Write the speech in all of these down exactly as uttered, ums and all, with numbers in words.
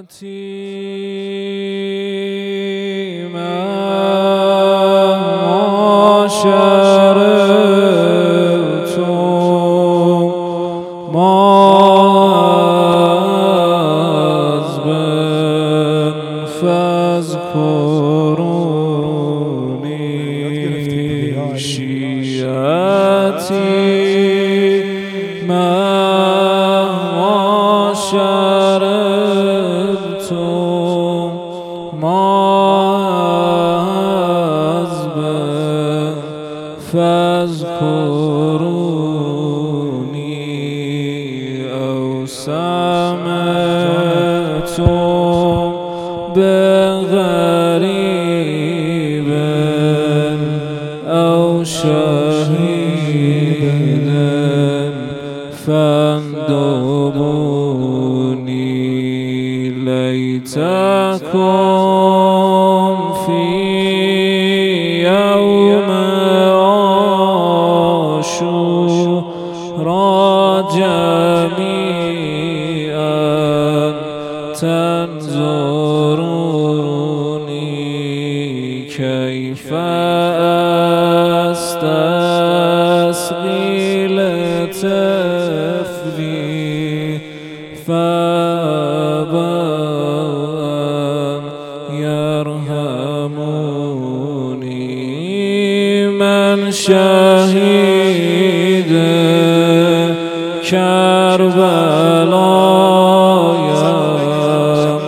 یتیم معاشر تو ماز بن فاذکرونی شیعتی معاشر تو ماز بن فاذکرونی او سمعتم بغریب او شهید فاندبونی لیتکم فی یوم عاشورا جمیعا تنظرونی کیف استسقی لطفلی فابا یرحمونی من شهید کربلایم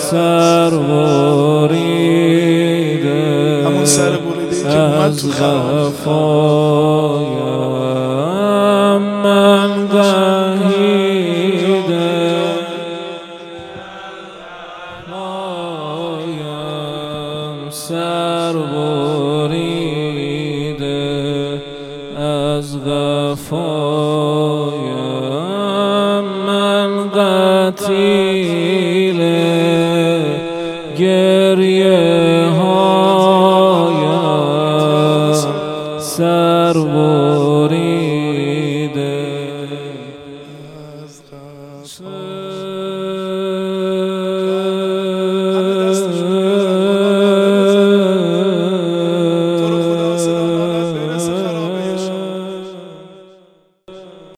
سربریده از غفایم من قهیده مایم سربریده از غفایم من قتیل